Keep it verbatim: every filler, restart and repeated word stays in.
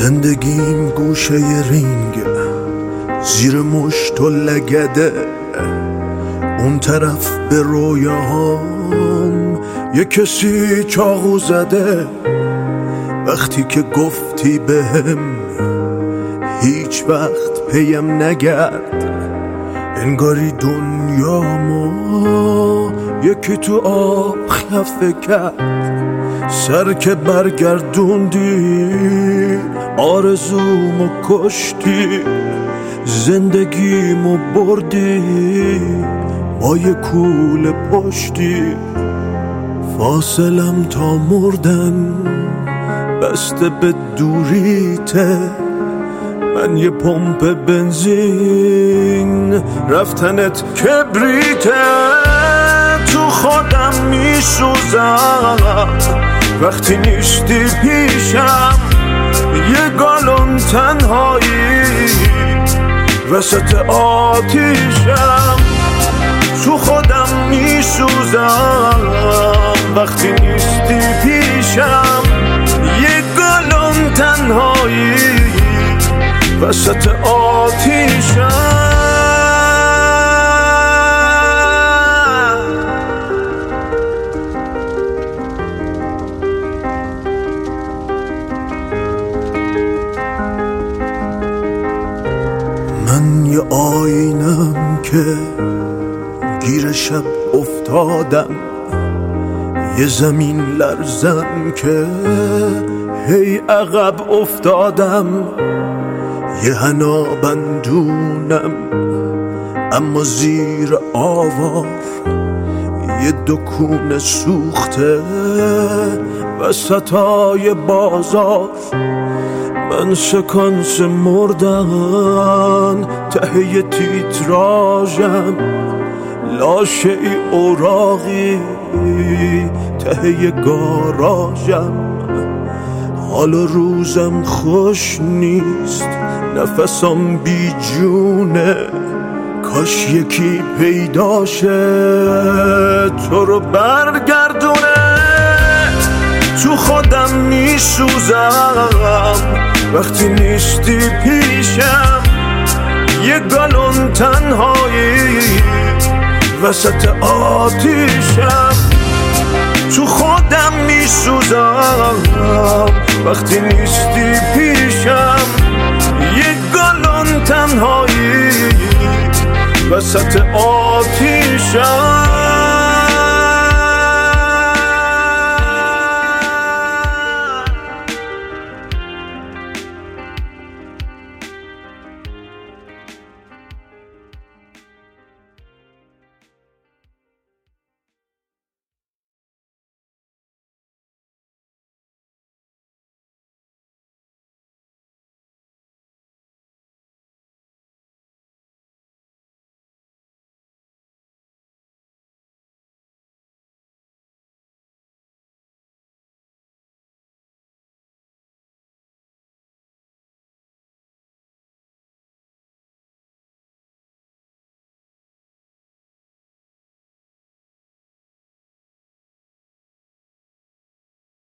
زندگیم گوشه رینگ، زیر مشت و لگده، اون طرف به رویاهام یه کسی چاقو زده. وقتی که گفتی بهم هیچ وقت پیم نگرد، انگاری دنیامو یکی تو آب خفه کرد. سر که برگردوندی آرزومو کشتی، زندگیمو بردی با یه کوله پشتی. فاصلم تا مردن بسته به دوریته، من یه پمپ بنزین رفتنت کبریته. تو خودم میسوزم وقتی نیستی پیشم، یه گالون تنهایی وسط آتیشم. تو خودم میسوزم وقتی نیستی پیشم، یه گالون تنهایی وسط آتیشم. من یه آینم که گیر شب افتادم، یه زمین لرزم که هی عقب افتادم. یه حنا بندونم اما زیر آوار، یه دکون سوخته وسطای بازار. من سکانس مردن ته تیتراژم، لاشه ای اوراقی ته گاراژم. حال و روزم خوش نیست، نفسم بی جونه. کاش یکی پیداشه تو رو برگردونه. تو خودم میسوزم وقتی نیستی پیشم، یه گالون تنهایی وسط آتیشم. تو خودم میسوزم وقتی نیستی پیشم، یه گالون تنهایی وسط آتیشم.